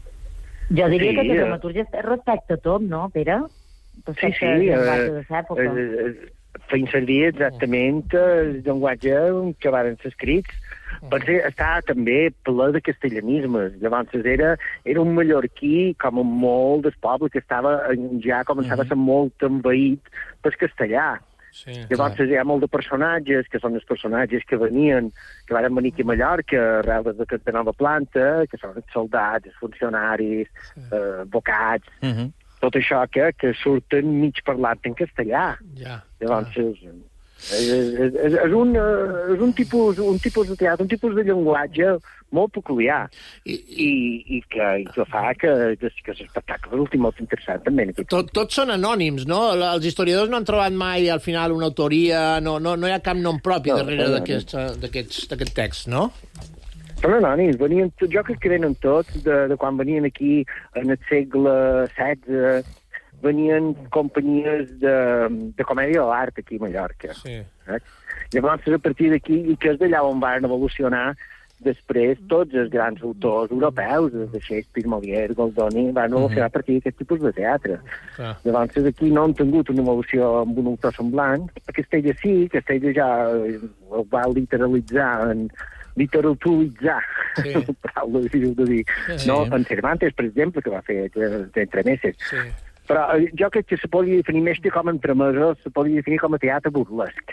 Jo diria sí, que la dramaturgia respecta tot, no, Pere? Sí, sí. Eh, eh, feien servir exactament el llenguatge que van ser escrits. Perquè està també ple de castellanismes. Llavors era, era un mallorquí com molt del poble que estava ja començava a ser molt envaït pel castellà. Sí, llavors clar. Hi ha molt de personatges, que són els personatges que venien, que van venir aquí a Mallorca arrel de, de nova planta, que són els soldats, els funcionaris, sí. eh, advocats... Uh -huh. Tot això que, que surten mig parlant en castellà. Ja, llavors, ja. És, és, és, és, un, és un, tipus, un tipus de teatre, un tipus de llenguatge molt peculiar i, i, i, que, i que fa que, que, que l'espectacle resulti molt interessant també. Tot, tots són anònims, no? Els historiadors no han trobat mai al final una autoria, no, no, no hi ha cap nom propi no, darrere no, d'aquest text, no? Són anònims, venien, jo crec que venen tots de, de quan venien aquí en el segle setze, venien companyies de, de comèdia de l'art aquí a Mallorca. Sí. Eh? Llavors, a partir d'aquí, i que és d'allà on van evolucionar després tots els grans autors europeus, des de Shakespeare, Molière, Goldoni, van evolucionar a partir d'aquest tipus de teatre. Ah. Llavors, aquí no han tingut una evolució amb un autor semblant. A Castella sí, Castella ja el va literalitzar en literatulitzar, sí. paraula difícil de dir, sí. no? En Cervantes, per exemple, que va fer entremeses. Sí. Però jo crec que se podria definir més que com entremesos, se podria definir com a teatre burlesc.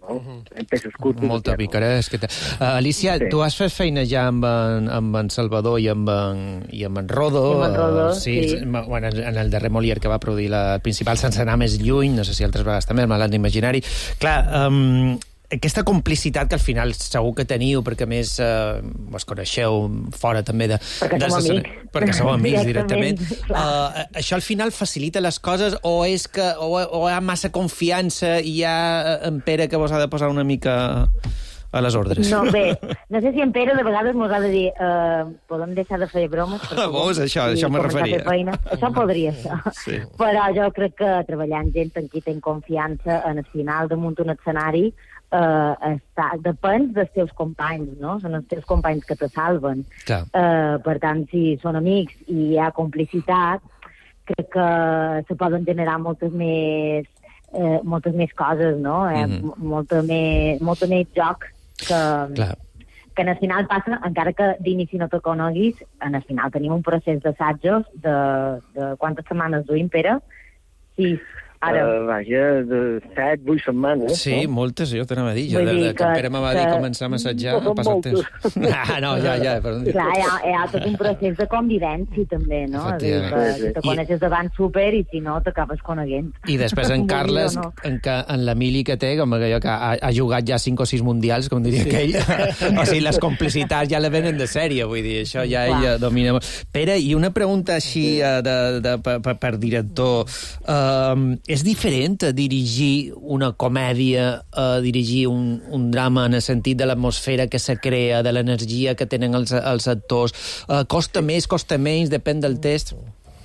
no? En peces curtes. Molta picaresca. Uh, Alicia, sí. Tu has fet feina ja amb en, amb en Salvador i amb en, i amb en Rodo. I amb en Rodo, uh, sí. sí. Bueno, en el darrer Molière que va produir la principal, sense anar més lluny, no sé si altres vegades també, el Malalt Imaginari. Clar, um, aquesta complicitat que al final segur que teniu, perquè a més eh, vos coneixeu fora també de... Perquè som amics. Perquè sou amics directament. Uh, això al final facilita les coses o és que o, o hi ha massa confiança i hi ha en Pere que vos ha de posar una mica a les ordres? No, bé, no sé si en Pere de vegades mos ha de dir uh, podem deixar de fer bromes. Ah, vos, això, això me referia. Això podria ser. Sí. Però jo crec que treballar amb gent en qui ten confiança en el final damunt un escenari Uh, està, depèn dels teus companys, no? Són els teus companys que te salven. Uh, per tant, si són amics i hi ha complicitat, crec que se poden generar moltes més, uh, moltes més coses, no? Eh? Mm-hmm. Molta més, molta més joc que, que en el final passa, encara que d'inici no te coneguis, en el final tenim un procés d'assajos de, de quantes setmanes duim, Pere? Sis. Ara. Uh, vaja, de set, vuit setmanes. Sí, no? Moltes, jo t'anava a dir. Jo, de, de, que, que Pere me va que... dir començar a massajar, ha passat temps. Ah, no, ja, ja. Però... Clar, hi ha, hi ha tot un procés de convivència, també, no? És dir, que si te coneixes I... davant súper i si no, t'acabes coneguent. I després en Carles, no? en, que, en l'Emili que té, com que, que ha, ha jugat ja cinc o sis mundials, com diria sí. aquell, o sigui, les complicitats ja la venen de sèrie, vull dir, això ja Clar. ella domina molt. Pere, i una pregunta així de, de, per, per director. Uh, és diferent a dirigir una comèdia, a dirigir un, un drama en el sentit de l'atmosfera que se crea, de l'energia que tenen els, els actors? Uh, costa més, costa menys, depèn del text?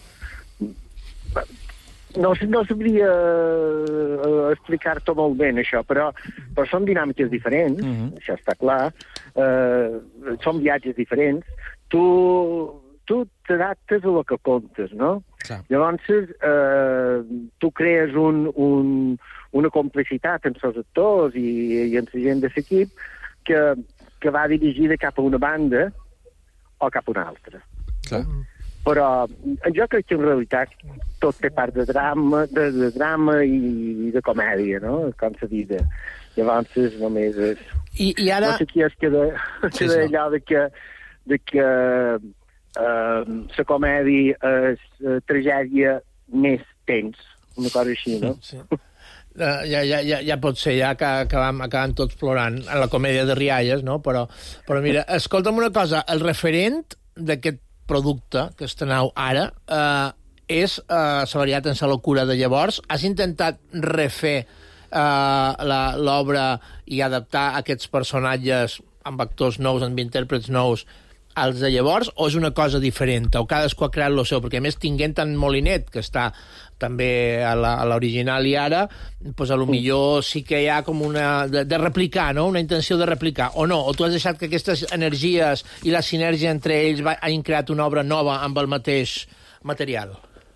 No, no sabria explicar-t'ho molt bé, això, però, però són dinàmiques diferents, uh-huh. això està clar. Uh, són viatges diferents. Tu... tu t'adaptes a el que comptes, no? Clar. Llavors, eh, tu crees un, un, una complicitat entre els actors i, i entre la gent de l'equip que, que va dirigida cap a una banda o cap a una altra. Clar. Però jo crec que en realitat tot té part de drama, de, de drama i de comèdia, no? Com se diu. Llavors, només és... I, i ara... No sé qui és que de, sí, que de allò de que... De que Uh, la comèdia és uh, tragèdia més tens, una cosa així, no? Sí. Uh, ja, ja, ja, ja pot ser, ja que acabam, acabam tots plorant en la comèdia de rialles, no? Però, però mira, escolta'm una cosa, el referent d'aquest producte que estreneu ara uh, és uh, Salariat en la locura de llavors. Has intentat refer uh, l'obra i adaptar aquests personatges amb actors nous, amb intèrprets nous, als de llavors, o és una cosa diferent, o cadascú ha creat lo seu? Perquè a més tinguent en Molinet, que està també a l'original i ara, pues a lo millor sí que hi ha com una... de, de replicar, no? Una intenció de replicar, o no? O tu has deixat que aquestes energies i la sinergia entre ells va, hagin creat una obra nova amb el mateix material?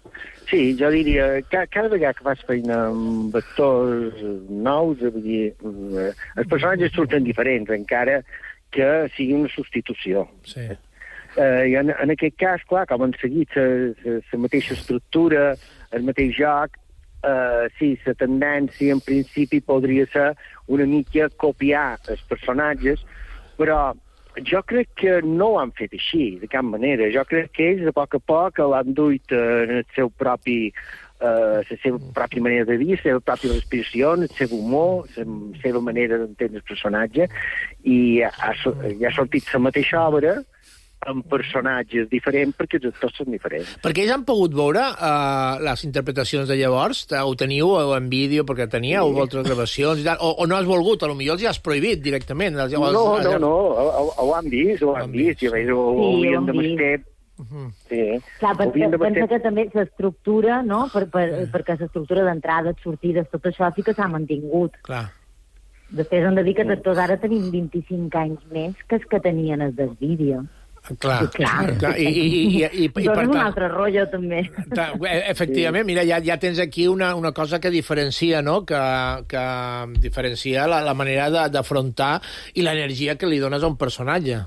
Sí, jo diria, cada, cada vegada que fas feina amb actors nous, vull dir, els personatges surten diferents, encara que sigui una substitució. Sí. Eh, I en, en aquest cas, clar, com han seguit la mateixa estructura, el mateix joc, eh, sí, la tendència en principi podria ser una mica copiar els personatges, però jo crec que no ho han fet així, de cap manera. Jo crec que ells, a poc a poc, l'han duit en el seu propi... Uh, la seva pròpia manera de dir, la seva pròpia respiració, el seu humor, la seva manera d'entendre el personatge, i ha, ha sortit la mateixa obra amb personatges diferents perquè els actors són diferents. Perquè ells han pogut veure uh, les interpretacions de llavors? Ho teniu en vídeo perquè teníeu sí. altres gravacions i tal, o, o no has volgut? A lo millor els ja has prohibit directament. Els, no, els, no, els... no, ho, ho, ho han vist, ho han vist, vist. I ho, ho sí, havíem de mestre. Uh-huh. Sí. Clar, perquè pensa que també l'estructura, no? Per, per, uh-huh. perquè l'estructura d'entrades, sortides, tot això sí que s'ha mantingut. Clar. Després hem de dir que tots ara tenim vint-i-cinc anys més que els que tenien els del vídeo. Clar, sí, clar. clar. I, i, i, i, i, i per un altre rotllo, també. Efectivament, mira, ja, ja tens aquí una, una cosa que diferencia, no? Que, que diferencia la, la manera d'afrontar i l'energia que li dones a un personatge.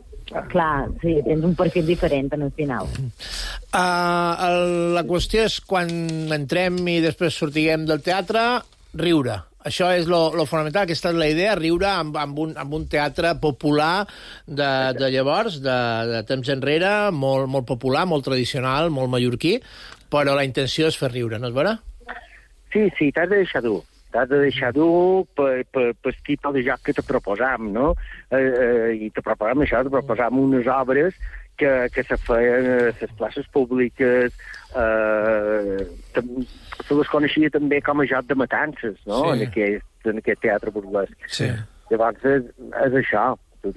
Clar, sí, tens un perfil diferent en el final. Uh, el, la qüestió és quan entrem i després sortiguem del teatre, riure. Això és lo, lo fonamental, aquesta és la idea, riure amb, amb, un, amb un teatre popular de, de llavors, de, de temps enrere, molt, molt popular, molt tradicional, molt mallorquí, però la intenció és fer riure, no és vera? Sí, sí, t'has de deixar dur. T'has de deixar dur per, per, per el tipus de joc que te proposam, no? Eh, eh, I te proposam això, te proposam unes obres que, que se feien a les places públiques, eh, se les coneixia també com a joc de matances, no? Sí. En, aquest, en aquest teatre burlesc. Sí. Llavors és, és això.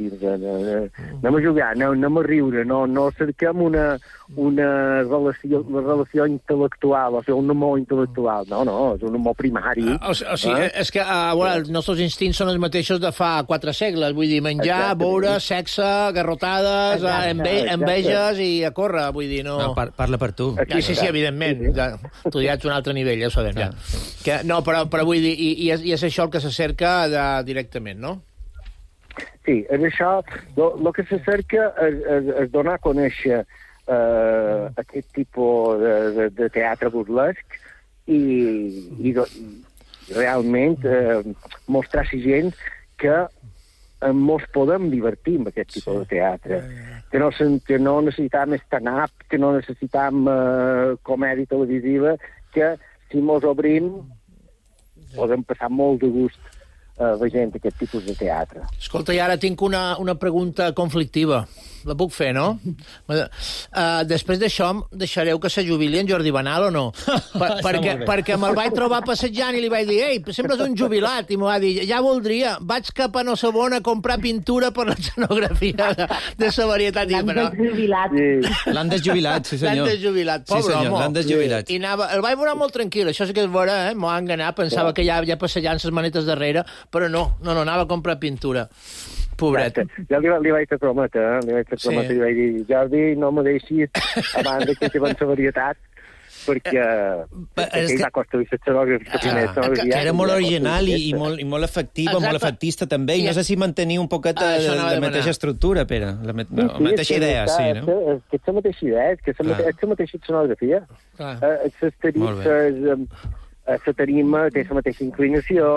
Anem a jugar, anem a riure, no, no cerquem una, una relació, una relació intel·lectual, o sigui, un humor intel·lectual, no, no, és un humor primari. O, o sigui, eh? és que uh, bueno, els nostres instints són els mateixos de fa quatre segles, vull dir, menjar, beure, sexe, garrotades, exacte, enve enveges i a córrer, vull dir, no... no par parla per tu. Ja, sí, sí, evidentment, ja, estudiats un altre nivell, ja ho sabem, ja. Que, no, però, però vull dir, i, i, és, i és això el que se cerca de, directament, no? Sí, és això, el que se cerca és, és, és donar a conèixer eh, aquest tipus de, de, de teatre burlesc i, i, i realment eh, mostrar a la gent que ens podem divertir amb aquest tipus de teatre. Que no, que no necessitam stand-up, que no necessitam eh, comèdia televisiva, que si mos obrim podem passar molt de gust Uh, veient aquest tipus de teatre. Escolta, i ara tinc una, una pregunta conflictiva. La puc fer, no? Uh, després d'això, deixareu que se jubili en Jordi Banal o no? Per, perquè, perquè me'l vaig trobar passejant i li vaig dir ei, sembles un jubilat. I m'ho va dir, ja voldria, vaig cap a no sé on a comprar pintura per l'escenografia de, de sa varietat. L'han desjubilat. L'han desjubilat, sí senyor. L'han desjubilat, pobre sí, senyor, home. L'han desjubilat. I anava, el vaig veure molt tranquil, això sí que és vera, eh? M'ho va enganar, pensava que ja, ja passejant ses manetes darrere, però no, no, no, anava a comprar pintura. Pobret. Ja li, li vaig fer prometre, eh? Li vaig fer prometre, sí. I vaig dir, Jordi, no me deixis abans que te vença varietat, perquè, perquè ell va construir l'escenografia. Que, que era molt original i, i, molt, i molt efectiva, exacte. Molt efectista també, i no sé si mantenir un poquet ah, de, la mateixa estructura, Pere, la, la, sí, la mateixa sí, idea, sí, no? És que és la mateixa idea, és que és la mateixa escenografia. Les tarifes, la tarima té la mateixa inclinació,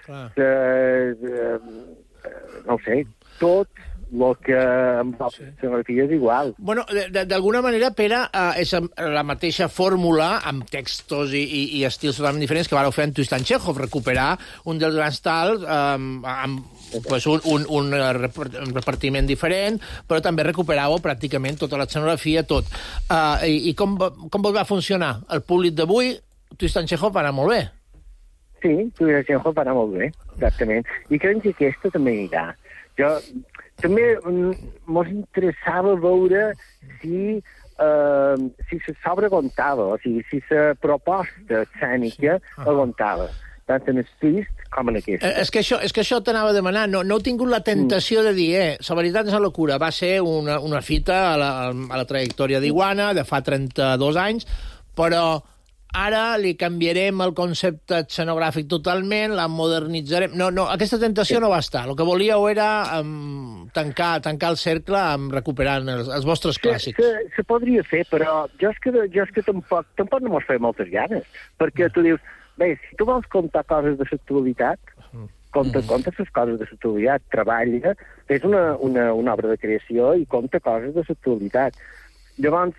no ho sé, tot el que amb l'escenografia és igual. Bueno, d'alguna manera, Pere, eh, és la mateixa fórmula, amb textos i, i, i estils totalment diferents que vareu fer en Tristan Txékhov, recuperar un dels grans tals eh, amb pues, un, un, un repartiment diferent, però també recuperàveu pràcticament tota l'escenografia, tot. Uh, I i com, com vos va funcionar? El públic d'avui, Tristan Txékhov va anar molt bé. Sí, Tristan Txékhov va anar molt bé, exactament. I crec que aquesta també anirà. Jo, també mos interessava veure si, eh, si se sobreaguantava, o sigui, si la proposta escènica sí. aguantava, tant en el twist com en aquest. Eh, és que això, és que això t'anava a demanar. No, no heu tingut la tentació mm. de dir, eh, la veritat és la locura. Va ser una, una fita a la, a la trajectòria d'Iguana de fa trenta-dos anys, però ara li canviarem el concepte escenogràfic totalment, la modernitzarem... No, no, aquesta tentació sí. no va estar. El que volíeu era um, tancar, tancar el cercle amb recuperant els, els vostres clàssics. Se, se, se podria fer, però jo és que, jo és que tampoc, tampoc no mos feia moltes ganes, perquè tu dius, bé, si tu vols contar coses de l'actualitat, compta, mm. compta les coses de l'actualitat, treballa, és una, una, una obra de creació i compta coses de l'actualitat. Llavors,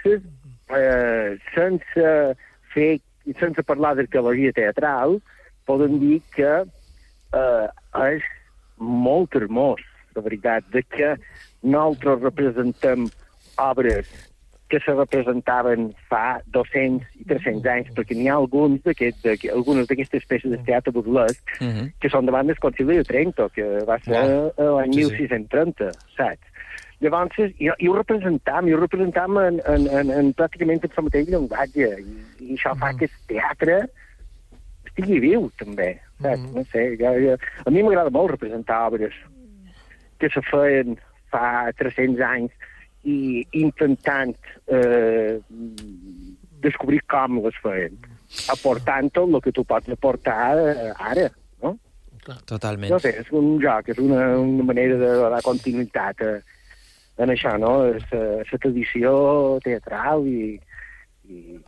eh, sense... fer, sense parlar d'arqueologia teatral, podem dir que eh, és molt hermós, la veritat, de que nosaltres representem obres que se representaven fa dos-cents i tres-cents anys, perquè n'hi ha alguns d'aquest, algunes d'aquestes peces de teatre burlesc uh -huh. que són davant del Concili de Trento, que va ser wow. l'any sí, mil sis-cents trenta, saps? Llavors, i, i ho representam, i ho representam en, en, en, en pràcticament el mateix llenguatge, i, i això fa que el teatre estigui viu, també. Saps? No sé, ja, ja, a mi m'agrada molt representar obres que se feien fa tres-cents anys i intentant eh, descobrir com les feien, aportant tot el que tu pots aportar eh, ara, no? Totalment. No sé, és un joc, és una, una manera de donar continuïtat a en això, no? La tradició teatral i, i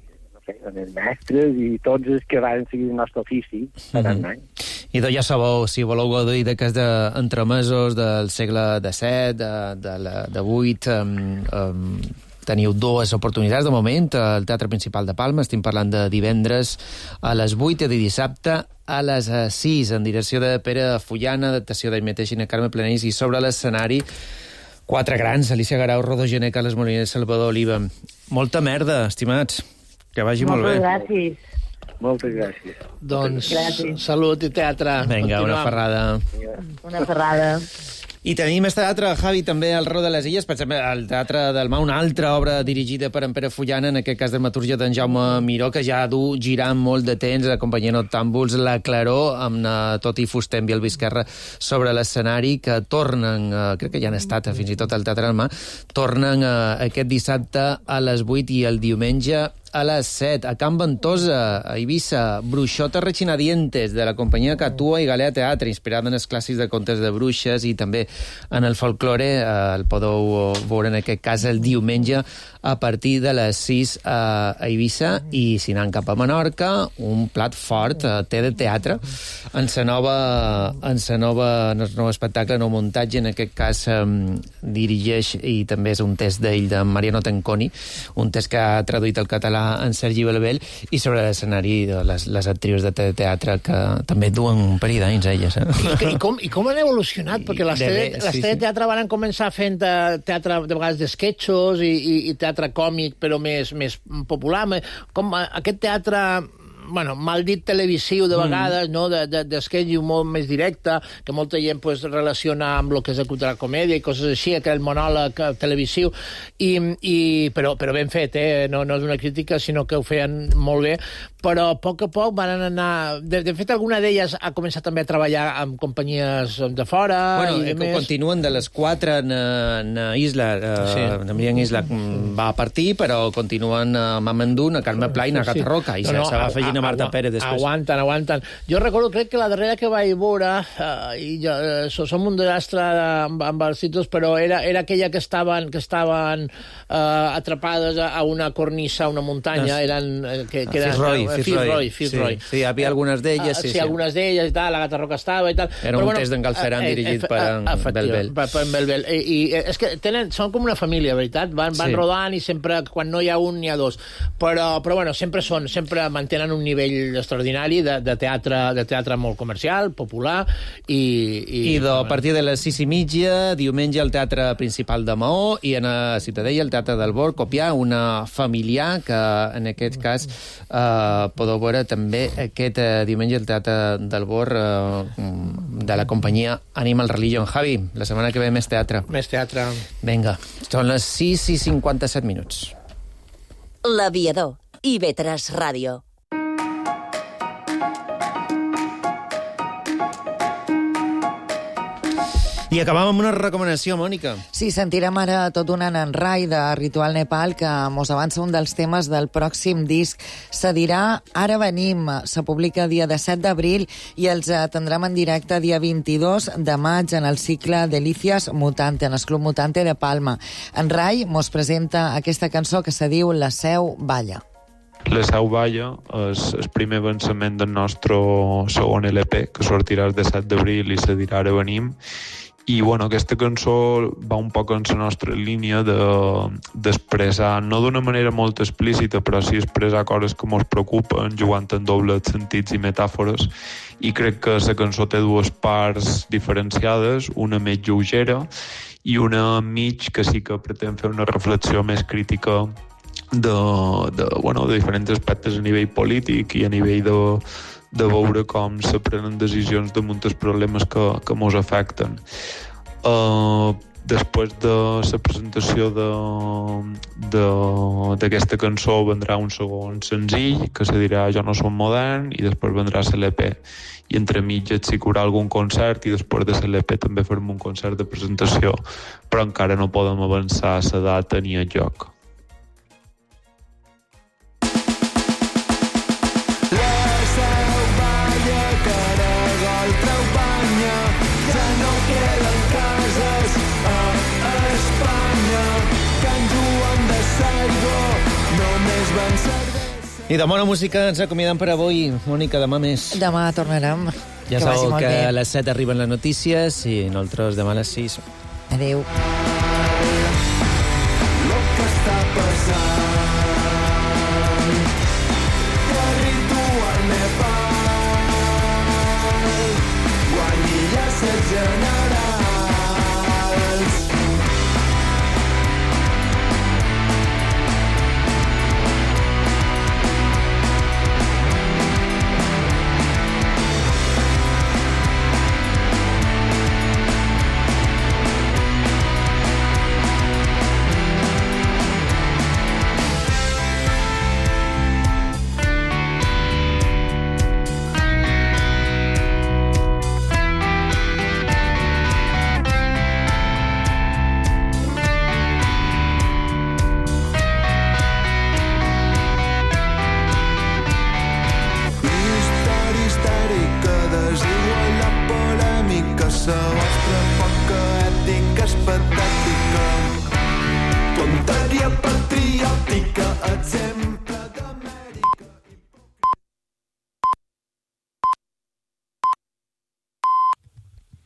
sé, els mestres i tots els que van seguir el nostre ofici per mm -hmm. I doncs ja sabeu, si voleu gaudir d'aquests entremesos del segle disset, de, de, la, de vuit, um, um, teniu dues oportunitats de moment al Teatre Principal de Palma. Estem parlant de divendres a les vuit i de dissabte a les sis, en direcció de Pere Fullana, adaptació d'ell mateix i Carme Planells, i sobre l'escenari quatre grans, Alicia Garau, Rodó Gené, Carles Moliner, Salvador Oliva. Molta merda, estimats. Que vagi molt bé. Moltes gràcies. Moltes gràcies. Doncs gràcies. Salut i teatre. Vinga, Continuam. una ferrada. Una ferrada. I tenim este teatre, Javi, també al Ró de les Illes, per exemple, el Teatre del Mar, una altra obra dirigida per en Pere Fullana, en aquest cas dramaturgia d'en Jaume Miró, que ja du girant molt de temps, acompanyant Octàmbuls, la Claror, amb uh, Toti Fustem i el Vizquerra sobre l'escenari, que tornen, uh, crec que ja han estat fins i tot al Teatre del Mar, tornen uh, aquest dissabte a les vuit i el diumenge a les set, a Can Ventosa, a Eivissa, Bruixotes Rechinadientes, de la companyia Catua i Galea Teatre, inspirada en els clàssics de contes de bruixes i també en el folklore. Eh, el podeu veure en aquest cas el diumenge a partir de les sis a Eivissa, i si anem cap a Menorca, un plat fort, eh, té de teatre, en la nova, en la nova, en el nou espectacle, nou muntatge, en aquest cas eh, dirigeix, i també és un text d'ell, de Mariano Tenconi, un text que ha traduït al català en Sergi Belbel, i sobre l'escenari les, les actrius de teatre que també duen un parell d'anys elles. Eh? I, i, com, I com han evolucionat? Perquè les teleteatre sí, sí. van començar fent teatre de vegades d'esquetxos i, i, i teatre còmic, però més, més popular. Com aquest teatre... bueno, mal dit televisiu de vegades, mm. no? d'esquetx de, de molt més directe, que molta gent pues, relaciona amb el que és la comèdia i coses així, aquell monòleg televisiu, i, i, però, però ben fet, eh? no, no és una crítica, sinó que ho feien molt bé, però a poc a poc van anar... De, de fet, alguna d'elles ha començat també a treballar amb companyies de fora... Bueno, i eh, més. Continuen de les quatre en, en Isla. Eh, sí. També en Isla va partir, però continuen a Mamandún, a Carme Pla i a Gata Roca, i no, no, se va afegint a Marta Pérez després. Aguanten, aguanten. Jo recordo, crec que la darrera que vaig veure, uh, i jo, uh, som un desastre amb, amb els títols, però era, era aquella que estaven, que estaven uh, atrapades a, a una cornissa, a una muntanya, no, eren... Uh, que, que eren, Fitzroy, uh, Fitzroy, Fitzroy. Sí, sí, hi havia algunes d'elles, sí, uh, sí, sí. algunes d'elles i tal, la Gata Roca estava i tal. Era però, un bueno, test d'en Galceran uh, dirigit uh, per en uh, Belbel. Per, per en Belbel. I, i és que tenen, són com una família, veritat? Van, van sí. rodant i sempre, quan no hi ha un, n'hi ha dos. Però, però bueno, sempre són, sempre mantenen un nivell extraordinari de, de, teatre, de teatre molt comercial, popular, i... I, I de, a partir de les sis i mitja, diumenge al Teatre Principal de Maó, i a Ciutadella, el Teatre del Bor, Copià, una familiar, que en aquest cas eh, podeu veure també aquest eh, diumenge al Teatre del Bor eh, de la companyia Animal Religion. Javi, la setmana que ve més teatre. Més teatre. Vinga, són les sis i cinquanta-set minuts. L'Aviador, i ve tres Ràdio. I acabam amb una recomanació, Mònica. Sí, sentirem ara tot un enenrai de Ritual Nepal, que mos avança un dels temes del pròxim disc. Se dirà Ara venim, se publica dia disset d'abril i els atendrem en directe dia vint-i-dos de maig en el cicle Delicias Mutante, en el Club Mutante de Palma. En Rai mos presenta aquesta cançó que se diu La Seu Balla. La Seu Balla és el primer avançament del nostre segon L P, que sortirà el disset d'abril i se dirà Ara venim. I bueno, aquesta cançó va un poc en la nostra línia d'expressar, de, no d'una manera molt explícita, però sí expressar coses que ens preocupen, jugant en dobles sentits i metàfores, i crec que la cançó té dues parts diferenciades, una més lleugera i una mig que sí que pretén fer una reflexió més crítica de, de, bueno, de diferents aspectes a nivell polític i a nivell de de veure com se prenen decisions damunt els problemes que, que mos afecten. Uh, després de la presentació d'aquesta cançó vendrà un segon senzill que se dirà Jo no som modern, i després vendrà l'E P. I entre mitges sí que hi haurà algun concert, i després de l'E P també farem un concert de presentació, però encara no podem avançar la data ni el lloc. I de bona música ens acomiadem per avui. Mònica, demà més. Demà tornarem. Ja que sabeu que bé. a les set arriben les notícies i nosaltres demà a les sis. Adéu.